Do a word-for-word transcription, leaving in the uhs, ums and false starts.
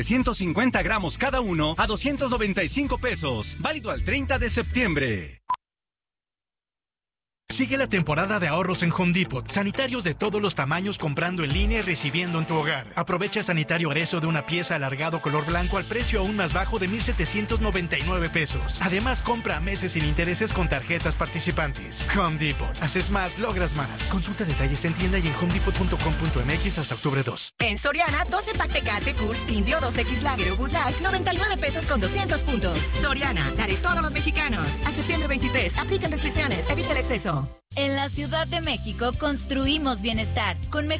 ciento cincuenta gramos cada uno a doscientos noventa y cinco pesos. Válido al treinta de septiembre. Sigue la temporada de ahorros en Home Depot. Sanitarios de todos los tamaños comprando en línea y recibiendo en tu hogar. Aprovecha sanitario Arezo de una pieza alargado color blanco al precio aún más bajo de mil setecientos noventa y nueve pesos. Además, compra a meses sin intereses con tarjetas participantes. Home Depot. Haces más, logras más. Consulta detalles en tienda y en home depot punto com punto m x hasta octubre dos. En Soriana, doce pack Tecate, Cool, Indio, dos equis Lager o Bud Light, noventa y nueve pesos con doscientos puntos. Soriana, la de todos los mexicanos. A septiembre veintitrés, aplican restricciones, evita el exceso. En la Ciudad de México construimos bienestar con mejor